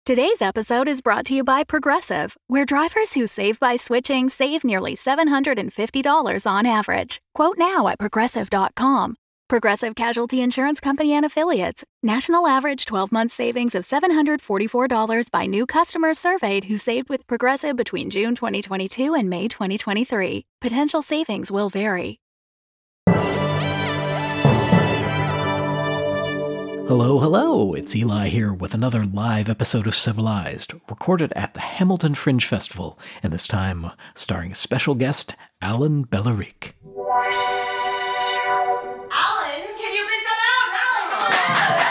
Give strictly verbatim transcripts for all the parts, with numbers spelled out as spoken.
Today's episode is brought to you by Progressive, where drivers who save by switching save nearly seven hundred fifty dollars on average. Quote now at progressive dot com. Progressive Casualty Insurance Company and Affiliates. National average twelve-month savings of seven hundred forty-four dollars by new customers surveyed who saved with Progressive between June twenty twenty-two and May twenty twenty-three. Potential savings will vary. Hello, hello, it's Eli here with another live episode of Civilized, recorded at the Hamilton Fringe Festival, and this time starring special guest Alan Bellerique. Alan, can you please come out? Alan, come on out!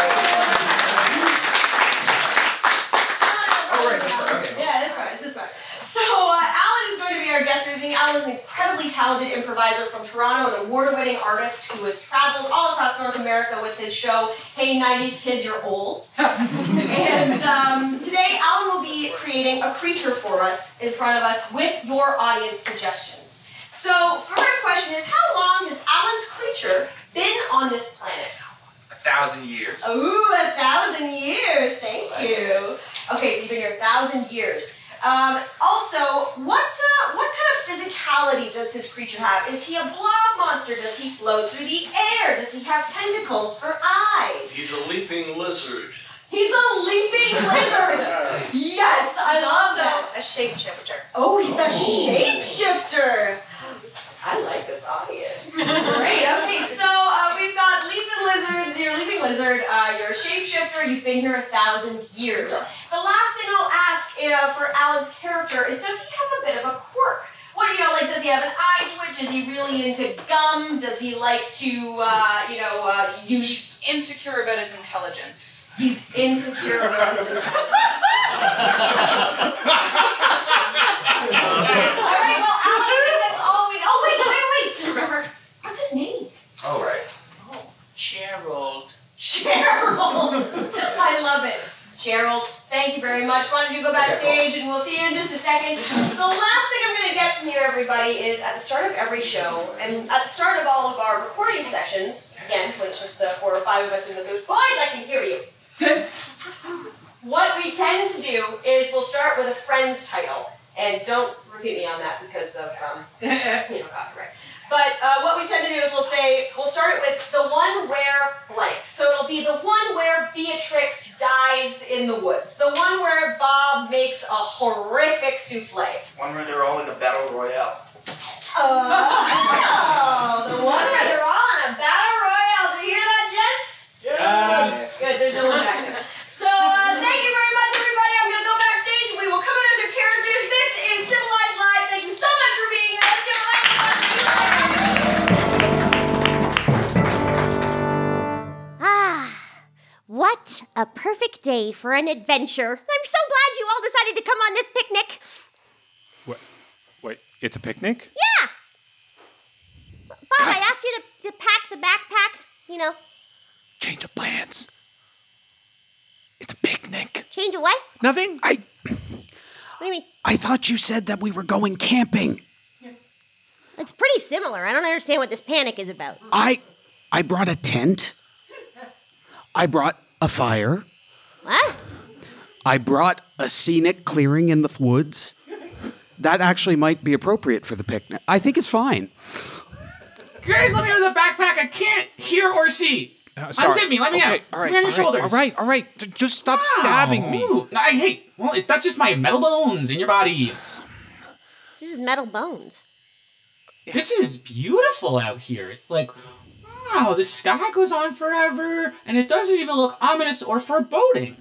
Oh, right, this part, okay. Yeah, this part, it's this part. So, uh, Alan is going to be our guest with me. Alan is an incredibly talented improviser from Toronto, an award-winning artist who has traveled all across North America with his show, Hey nineties Kids, You're Old. And um, today, Alan will be creating a creature for us, in front of us, with your audience suggestions. So, first question is, how long has Alan's creature been on this planet? A thousand years. Ooh, a thousand years, thank you. Okay, so you've been here a thousand years. Um, also, what uh, what kind of physicality does his creature have? Is he a blob monster? Does he float through the air? Does he have tentacles for eyes? He's a leaping lizard. He's a leaping lizard! Yes, I He's love also that. a shapeshifter. Oh, he's a shapeshifter! I like this audience. Great, okay, so uh, we've got leaping lizard, you're a leaping lizard, uh, you're a shapeshifter, you've been here a thousand years. The last thing I'll ask uh, for Alan's character is, does he have a bit of a quirk? What, you know, like, does he have an eye twitch? Is he really into gum? Does he like to, uh, you know, uh, use... He's insecure about his intelligence. He's insecure about his intelligence. Alright, well, Alan, I think that's all we know. Oh, wait, wait, wait! Remember, what's his name? Oh, right. Oh, Gerald. Gerald! I love it. Gerald, thank you very much. Why don't you go backstage and we'll see you in just a second. The last thing I'm going to get from you, everybody, is at the start of every show, and at the start of all of our recording sessions, again, when it's just the four or five of us in the booth, boys, I can hear you. What we tend to do is we'll start with a friend's title, and don't repeat me on that because of, um, you know, copyright. But uh, what we tend to do is we'll say, we'll start it with the one where blank. So it'll be the one where Beatrix dies in the woods. The one where Bob makes a horrific souffle. One where they're all in a battle royale. Oh, the one where they're all in a battle royale. Do you hear that, gents? Yes. Good, there's no one back there. So, uh, thank you very much, everybody. I'm going to go backstage. We will come in as our characters. This is Civilized Live. Thank you so much for being here. Let's give a round of applause to Eli. Ah, what a perfect day for an adventure. I'm so glad you all decided to come on this picnic. What? Wait, it's a picnic? Yeah. Bob, I asked you to, to pack the backpack, you know. Change of plans. It's a picnic. Change away? Nothing? I What do you mean? I thought you said that we were going camping. It's pretty similar. I don't understand what this panic is about. I I brought a tent. I brought a fire. What? I brought a scenic clearing in the woods. That actually might be appropriate for the picnic. I think it's fine. Guys, let me out of the backpack. I can't hear or see. Uh, sorry. Unzip me. Let me okay, out. All right, Put me on your all right, shoulders. all right, all right. D- Just stop stabbing me. Ooh. No, I, hey, well, it, that's just my metal bones in your body. It's just metal bones. This is beautiful out here. It's like, wow, the sky goes on forever, and it doesn't even look ominous or foreboding.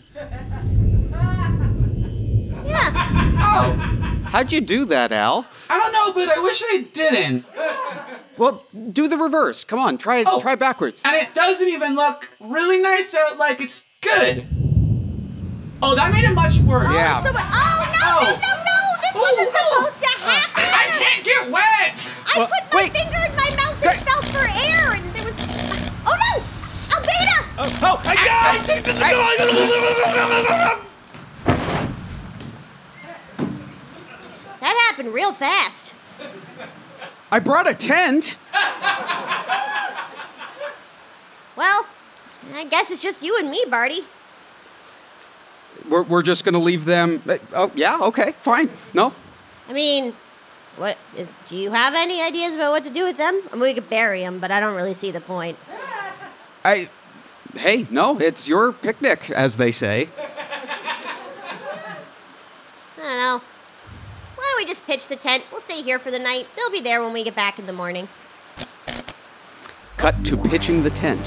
Yeah. Oh, How'd you do that, Al? I don't know, but I wish I didn't. Well, do the reverse. Come on, try Oh. try backwards. And it doesn't even look really nice out, like it's good. Oh, that made it much worse. Yeah. So, oh, no, Oh. no, no, no! This Oh, wasn't oh. supposed to happen! I can't get wet! I Well, put my wait. finger in my mouth and felt for air, and there was... Oh, no! Albeda! Oh, oh, I died! This is going. That happened real fast. I brought a tent. Well, I guess it's just you and me, Barty. we're, we're just going to leave them. Oh, yeah, okay, fine. No? I mean, what is? Do you have any ideas about what to do with them? I mean, we could bury them, but I don't really see the point. I. Hey, no, it's your picnic, as they say. I don't know. Why don't we just pitch the tent? We'll stay here for the night. They'll be there when we get back in the morning. Cut to pitching the tent.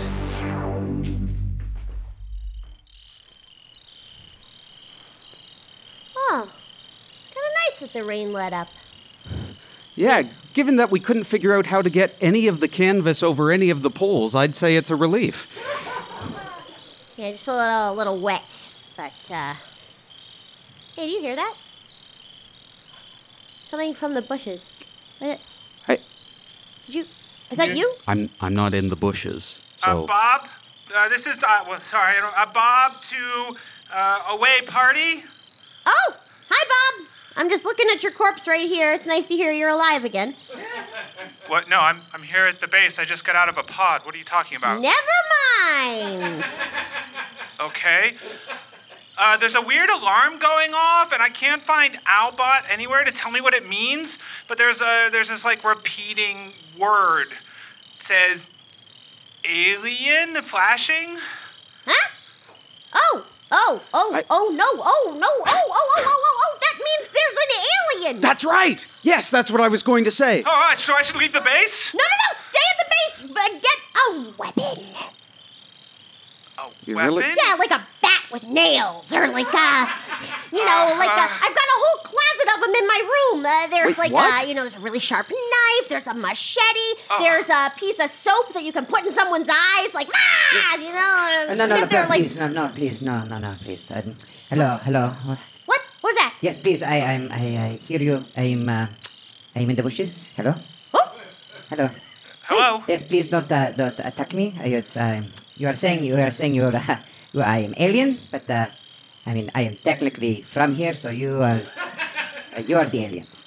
Oh, it's kind of nice that the rain let up. Yeah, given that we couldn't figure out how to get any of the canvas over any of the poles, I'd say it's a relief. Yeah, just a little, a little wet, but, uh... Hey, do you hear that? Something from the bushes. Is it? Hey. Did you... Is that you? I'm I'm not in the bushes, so... Uh, Bob? Uh, this is, uh, well, sorry, I don't- uh, Bob to, uh, away party? Oh! Hi, Bob! I'm just looking at your corpse right here. It's nice to hear you're alive again. What? No, I'm I'm here at the base. I just got out of a pod. What are you talking about? Never mind! Okay. Uh, there's a weird alarm going off, and I can't find Owlbot anywhere to tell me what it means. But there's a there's this like repeating word. It says alien flashing. Huh? Oh! Oh! Oh! I- oh no! Oh no! Oh! Oh! Oh! Oh! Oh! Oh! That means there's an alien! That's right! Yes, that's what I was going to say. Oh, uh, so I should leave the base? No! No! No! Stay at the base! But get a weapon. A You weapon? really- Yeah, like a bat with nails, or like a, you know, like a, I've got a whole closet of them in my room. Uh, there's Wait, like what? a, you know, there's a really sharp knife. There's a machete. There's a piece of soap that you can put in someone's eyes, like ah, you know. Uh, no, no, and no, if they're, like, please, no, no, please, no, no, no, please. Um, hello, hello. what? What was that? Yes, please. I, I'm, I, I hear you. I'm, uh, I'm in the bushes. Hello. Oh, Hello. Hello? Yes, please don't, uh, don't attack me. Uh, It's, um, you are saying, you are saying you're, uh, you, I am alien, but uh, I mean, I am technically from here, so you are, uh, you are the aliens.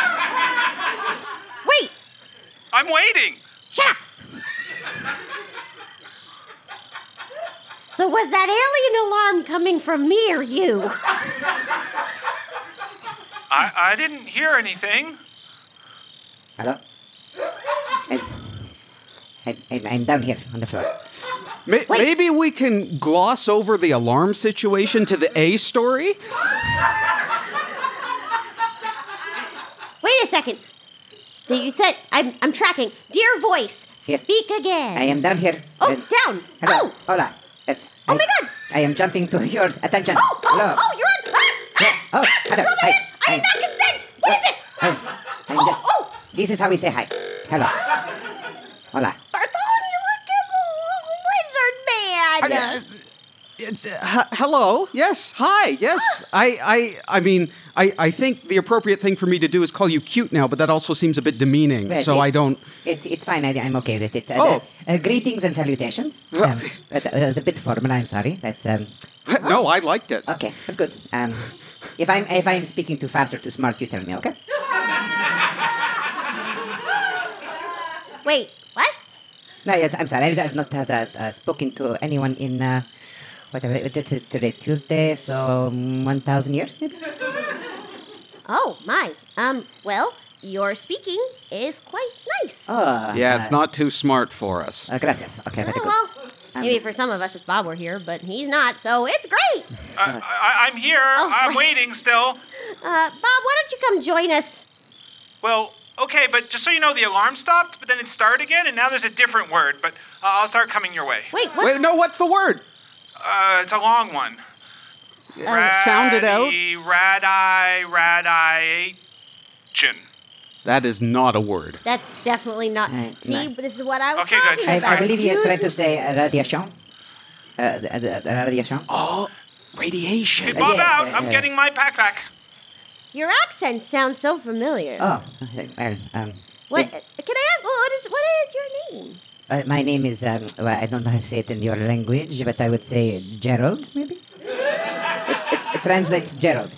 wait! I'm waiting. Shut up! So was that alien alarm coming from me or you? I, I didn't hear anything. Hello. It's, I, I'm, I'm down here on the floor. Ma- maybe we can gloss over the alarm situation to the A story? Wait a second. You said, I'm, I'm tracking. Dear voice, Yes. speak again. I am down here. Oh, Uh, down. Hello. Oh. Hola. Yes. Oh I, my God. I am jumping to your attention. Oh, oh, Hello. oh, you're on. Ah, Yeah. ah, Oh, ah, hello. throw my Hi. hand. I Hi. did not consent. What is this? I'm, I'm Oh, just. oh. This is how we say hi. Hello. Hola. Bartholomew look is a lizard man. It's, uh, h- hello? Yes. Hi. Yes. I, I, I mean, I, I think the appropriate thing for me to do is call you cute now, but that also seems a bit demeaning, Well, so it- I don't... It's it's fine. I, I'm okay with it. Uh, Oh. uh, greetings and salutations. Well- Um, but, uh, it was a bit formal. I'm sorry. But um, No, I liked it. okay, that's good. Um, if I'm if I'm speaking too fast or too smart, you tell me. Okay. Wait, what? No, yes, I'm sorry. I've not had uh, uh, spoken to anyone in uh, whatever. This is today Tuesday, so um, one thousand years maybe. Oh, my. Um, well, your speaking is quite nice. Oh. Yeah, it's uh, not too smart for us. Uh, gracias. Okay, very Oh, good. well, maybe for some of us if Bob were here, but he's not, so it's great. I, I, I'm here. Oh, I'm right. waiting still. Uh, Bob, why don't you come join us? Well, okay, but just so you know, the alarm stopped, but then it started again, and now there's a different word, but uh, I'll start coming your way. Wait, what? Wait, no, what's the word? Uh, it's a long one. Sound it out. Radii, radiation. That is not a word. That's definitely not. Uh, See, no. this is what I was Okay, good. talking I, about. I believe he is trying to Excuse say uh, radiation. Uh, the, the, the radiation. Oh, radiation. Hey, Bob yes, out. uh, I'm uh, getting my backpack. me. Your accent sounds so familiar. Oh, well, um, What? it- Can I ask? What is? What is your name? uh, my name is, um, well, I don't know how to say it in your language, but I would say Gerald, maybe? it, it, it translates Gerald.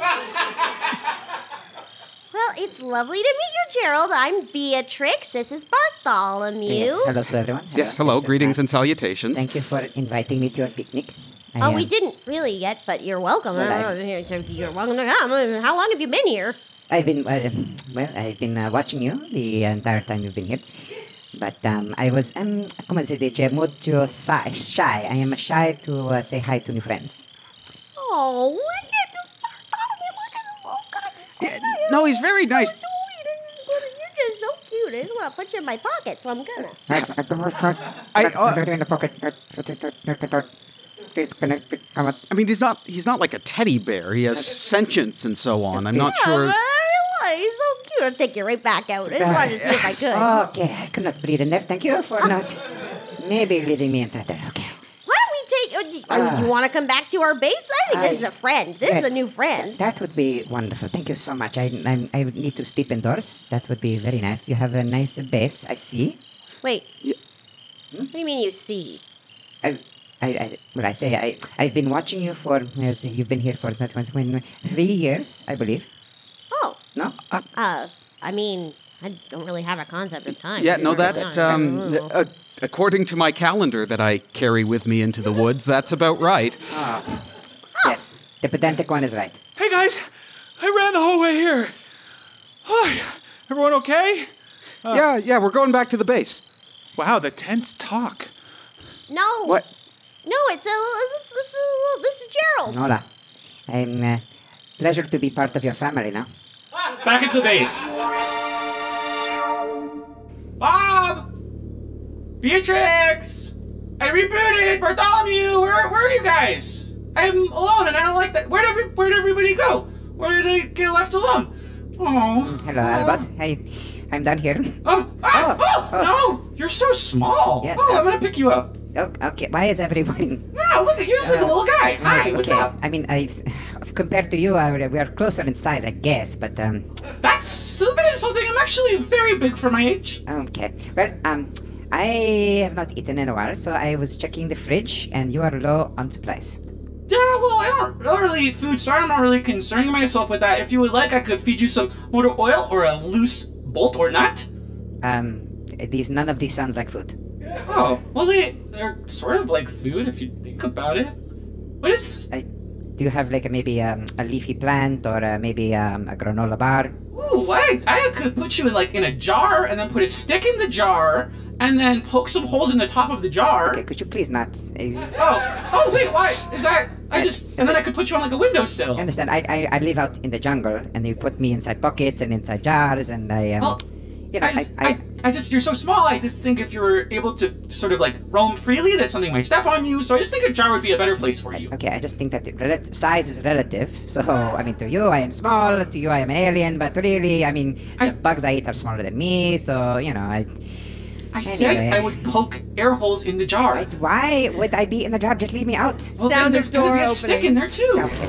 Well, it's lovely to meet you, Gerald. I'm Beatrix. This is Bartholomew. Yes, hello to everyone. Yes, hello. uh, Greetings and salutations. Thank you for inviting me to your picnic. I, Oh, um, we didn't really yet, but you're welcome. Well, Uh, You're welcome to come. How long have you been here? I've been uh, well. I've been uh, watching you the entire time you've been here. But um, I was um, come on, si dice mucho shy. shy. I am shy to uh, say hi to new friends. Oh, look at the look at this. Oh God, he's so nice. No, he's very nice. So sweet. You're just so cute. I just want to put you in my pocket, so I'm gonna. I, uh, I mean, he's not he's not like a teddy bear. He has sentience and so on. I'm not Yeah, sure. but I- he's so cute. I'll take you right back out. I just wanted to see if I could. Okay, I could not breathe in there. Thank you for not maybe leaving me inside there. Okay. Why don't we take? Uh, do- Ah. do you want to come back to our base? I think this is I- a friend. This is a Yes. new friend. That would be wonderful. Thank you so much. I, I, I would need to sleep indoors. That would be very nice. You have a nice base, I see. Wait. Yeah. What do you mean you see? I, I, I well, I say I, I've been watching you for. Yes, you've been here for that once when three years, I believe. Oh. No. Uh, I mean, I don't really have a concept of time. Yeah, to be no, perfectly that honest. I um, don't know. uh, according to my calendar that I carry with me into the woods, that's about right. Ah. Yes, the pedantic one is right. Hey guys, I ran the whole way here. Hi, everyone okay? yeah, yeah, we're going back to the base. Wow, the tents talk. No. What? No, it's a this, this, is, this is Gerald. Hola. I'm uh, pleasure to be part of your family now. Back at the base. Bob! Beatrix! I rebooted! Bartholomew! Where, where are you guys? I'm alone and I don't like that. Where'd, every, where'd everybody go? Where did I get left alone? Oh. Hello, Albert. I, I'm down here. Oh, ah, oh, oh. no! You're so small. Yes, oh, uh, I'm gonna pick you up. Oh, okay. Why is everyone? No, look at you, just like a little guy. Hi, what's okay. up? I mean, I compared to you, I, we are closer in size, I guess. But um, That's a bit insulting. I'm actually very big for my age. okay. Well, um, I have not eaten in a while, so I was checking the fridge, and you are low on supplies. Yeah, well, I don't, I don't really eat food, so I'm not really concerning myself with that. If you would like, I could feed you some motor oil or a loose bolt or nut. Um, these none of these sounds like food. Oh, well, they, they're sort of like food if you think about it. But it's... I, do you have like a, maybe um, a leafy plant or uh, maybe um, a granola bar? Ooh, I, I could put you in like in a jar and then put a stick in the jar and then poke some holes in the top of the jar. Okay, could you please not? Uh, Oh, oh wait, why? Is that... I just... And then I could put you on like a windowsill. I understand. I, I I live out in the jungle, and you put me inside buckets and inside jars, and I um, Well, you know, I I, just, I, I, I just, you're so small, I just think if you were able to sort of like roam freely, that something might step on you, so I just think a jar would be a better place for you. okay. I just think that the rel- size is relative. So I mean, to you, I am small. To you, I am an alien. But really, I mean, I- the bugs I eat are smaller than me. So you know, I. I said Anyway. I would poke air holes in the jar. I why would I be in the jar? Just leave me out. Well, then Sound there's of gonna door be a opening. stick in there too. Okay.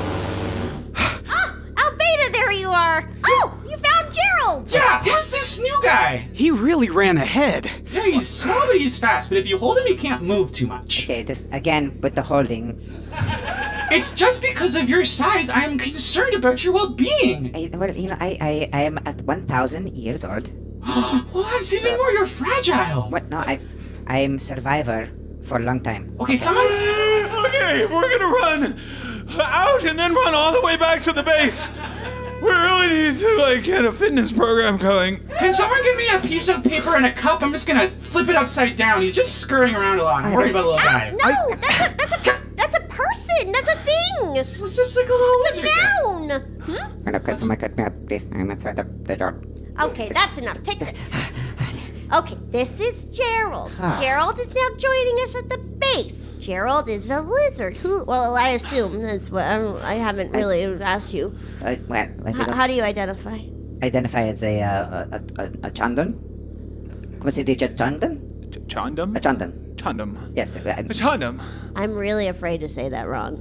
Ah, Albeda, there you are. Oh, you found Gerald. Yeah, who's this new guy? He really ran ahead. Yeah, he's small, but he's fast. But if you hold him, he can't move too much. Okay. This again with the holding. It's just because of your size, I am concerned about your well-being. I, well, you know, I, I I am at one thousand years old. Well, that's even more. You're fragile. What? No, I I am survivor for a long time. Okay, someone. Okay, we're gonna run out and then run all the way back to the base. We really need to like get a fitness program going. Can someone give me a piece of paper and a cup? I'm just gonna flip it upside down. He's just scurrying around a lot. I'm worried about the little Ah, guy. no, that's a that's a that's a person. That's a thing. It's just like a little It's a lizard. noun. Hmm? Can I someone cut me out, please? I'm inside the, the door. Okay, that's enough. Take this. Okay, this is Gerald. Ah. Gerald is now joining us at the base. Gerald is a lizard. Who? Well, I assume that's what I, don't, I haven't really asked you. Uh, well, I H- how do you identify? identify as a uh, a a, a Chandon. Come si dice Chandon? Ch- Chandam? A Chandon. Chandam. Yes. uh, I'm- Chandam. I'm really afraid to say that wrong.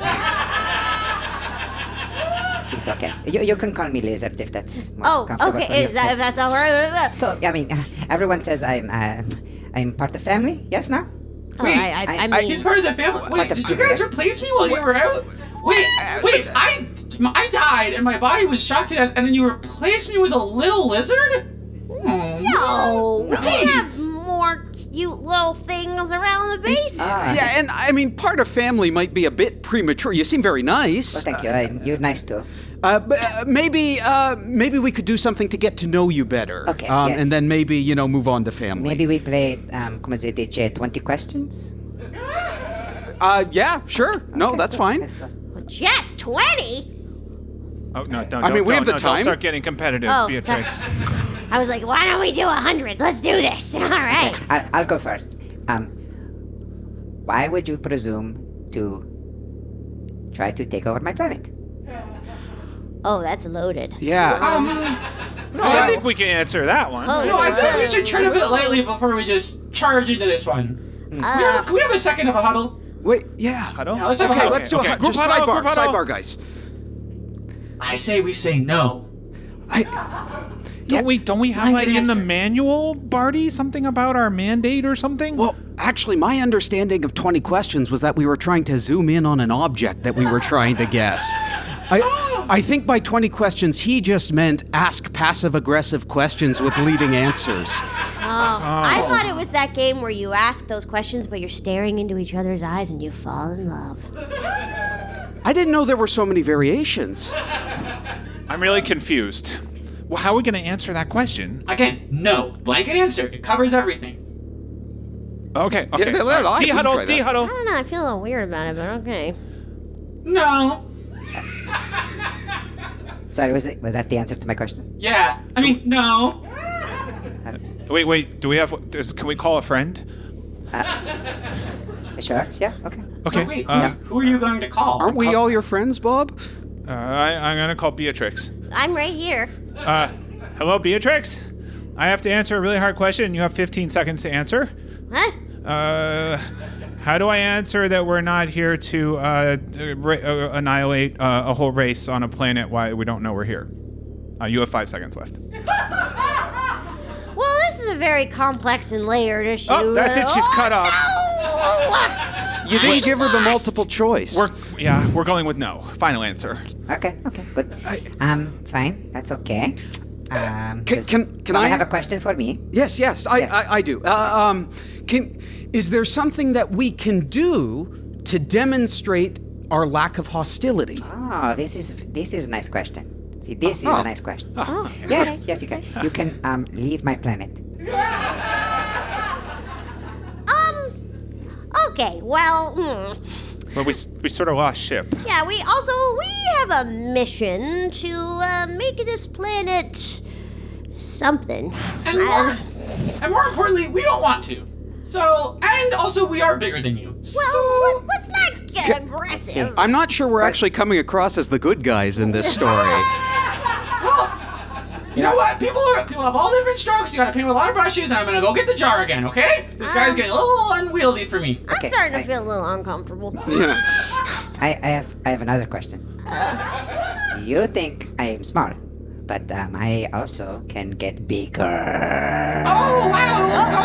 It's okay. You, you can call me Lizard if that's more Oh, comfortable okay. for you. Is that, Yes. if that's all right. So I mean, uh, everyone says I'm uh, I'm part of family. Yes, now. Oh, Wait, I, I, I I- mean, He's part of the family. Wait, What the did you fuck? guys replace me while you were out? Wait, wait, I, I died and my body was shocked to death, and then you replaced me with a little lizard? Oh, no, we can have please. more cute little things around the base. Yeah, and I mean, part of family might be a bit premature. You seem very nice. Well, thank you. I, you're nice too. Uh, but uh, maybe, uh, maybe we could do something to get to know you better. Okay, Um, yes. And then maybe, you know, move on to family. Maybe we play, um, como se dice, twenty questions? Uh, yeah, sure. No, that's fine. Yes, sir. Just twenty? Oh, no, no, I mean, don't- we have don't- the no, time. Don't start getting competitive, Oh, Beatrix. I was like, why don't we do a hundred? Let's do this. All right. I'll, I'll go first. Um, why would you presume to try to take over my planet? Oh, that's loaded. Yeah. Um, No, I think we can answer that one. Oh, no, I think we should tread a bit lightly before we just charge into this one. Can we have a- can we have a second of a huddle? Wait, yeah. Huddle? Yeah, let's have a Okay, huddle. let's do okay. a hu- Group just huddle, sidebar, group huddle. sidebar, guys. I say we say no. Don't we don't we have Blanket like in the answer. manual, Barty, something about our mandate or something? Well, actually, my understanding of twenty questions was that we were trying to zoom in on an object that we were trying to guess. I, I think by twenty questions, he just meant ask passive-aggressive questions with leading answers. Oh, I thought it was that game where you ask those questions, but you're staring into each other's eyes and you fall in love. I didn't know there were so many variations. I'm really confused. Well, how are we going to answer that question? Again, no. Blanket answer. It covers everything. Okay, okay. Yeah, let- I D can huddle, try that. D I huddle. don't know. I feel a little weird about it, but okay. No. Sorry, was it was that the answer to my question? Yeah. I mean, no. Wait, wait. Do we have? Does, can we call a friend? Sure. Yes. Okay. Okay. But wait, uh, who are you going to call? Aren't we all your friends, Bob? uh, I, I'm gonna call Beatrix. I'm right here. Uh, hello, Beatrix. I have to answer a really hard question, and you have fifteen seconds to answer. What? Uh, how do I answer that we're not here to uh, ra- uh, annihilate uh, a whole race on a planet while we don't know we're here? Uh, you have five seconds left. Well, this is a very complex and layered issue. Oh, that's it. She's Oh, cut off. no! You didn't give her the multiple choice. We're yeah, we're going with no. Final answer. Okay. Okay. Good. Um. Fine. That's okay. Um. Can- does can- can someone I- have a question for me? Yes, yes, I, Yes. I, I do. Uh, um, can is there something that we can do to demonstrate our lack of hostility? Oh, this is this is a nice question. See, this is Oh. a nice question. Oh, Yes. Yes, you can. You can um leave my planet. Um. Okay. Well. Hmm. But we s- we sort of lost ship. Yeah. We also we have a mission to uh, make this planet something. And more, and more importantly, we don't want to. So, and also, we are bigger than you. Well, so, let, let's not get aggressive. I'm not sure we're actually coming across as the good guys in this story. well, you know what? People are people have all different strokes. You gotta paint with a lot of brushes, and I'm gonna go get the jar again. Okay? This guy's Um, getting a little unwieldy for me. I'm Okay, starting to I- feel a little uncomfortable. I, I have I have another question. You think I am small, but um, I also can get bigger. Oh wow!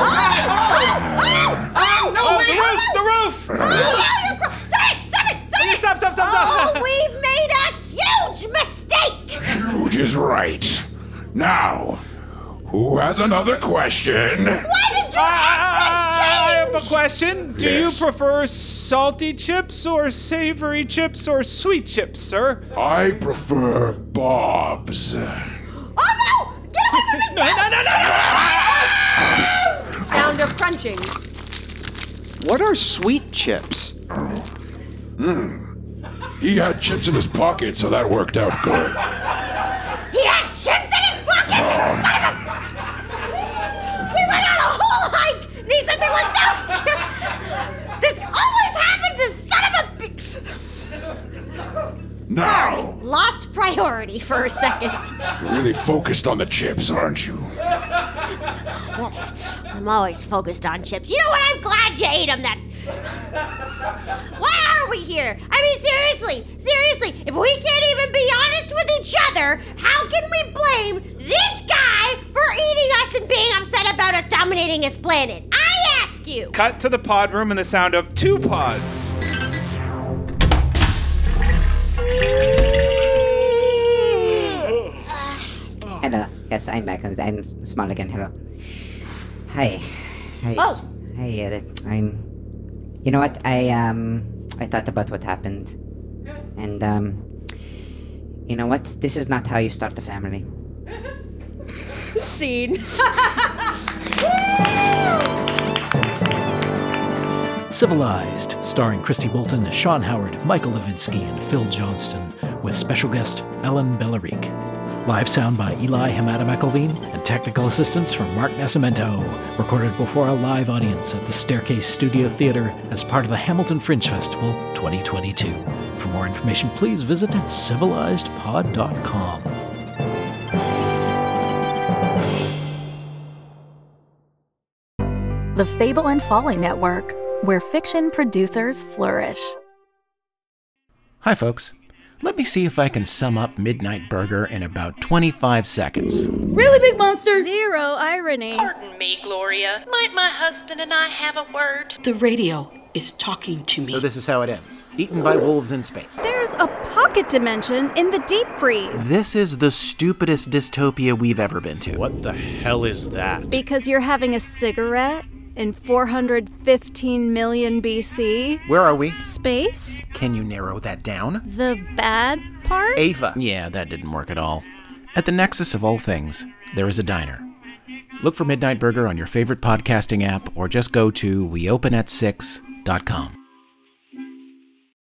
Oh, oh, no! Oh, wait. the roof! The roof! Stop it! Stop it! Stop it! Stop! Stop! Stop! Oh, Stop! we've made a huge mistake! Huge is right. Now, who has another question? Why did your I have a accent change? question. Do Yes. you prefer salty chips or savory chips or sweet chips, sir? I prefer Bob's. Oh no! Get away from this No, no, no, no, no! Sound of crunching. What are sweet chips? He had chips in his pocket, so that worked out good. He had chips in his pocket! Son of a... We went on a whole hike, and he said there was no chips! This always happens, this son of a... bi- Sorry, Now, lost priority for a second. you're really focused on the chips, aren't you? I'm always focused on chips. You know what? I'm glad you ate them. That. Why are we here? I mean, seriously, seriously. If we can't even be honest with each other, how can we blame this guy for eating us and being upset about us dominating his planet? I ask you. Cut to the pod room and the sound of two pods. Hello. Yes, I'm back. I'm small again. Hello. Hi. Hi. Oh, Hey, uh, I'm. You know what? I um, I thought about what happened, and um, you know what? This is not how you start a family. Scene. Civilized, starring Christy Bolton, Sean Howard, Michael Levinsky, and Phil Johnston, with special guest Ellen Bellerique. Live sound by Eli Hamada McElveen, and technical assistance from Mark Nascimento. Recorded before a live audience at the Staircase Studio Theater as part of the Hamilton Fringe Festival twenty twenty-two. For more information, please visit civilized pod dot com. The Fable and Folly Network, where fiction producers flourish. Hi, folks. Let me see if I can sum up Midnight Burger in about twenty-five seconds. Really, big monster? Zero irony. Pardon me, Gloria. Might my husband and I have a word? The radio is talking to me. So this is how it ends. Eaten by wolves in space. There's a pocket dimension in the deep freeze. This is the stupidest dystopia we've ever been to. What the hell is that? Because you're having a cigarette in four hundred fifteen million B C. Where are we? Space? Can you narrow that down? The bad part? Ava. Yeah, that didn't work at all. At the nexus of all things, there is a diner. Look for Midnight Burger on your favorite podcasting app or just go to we open at six dot com.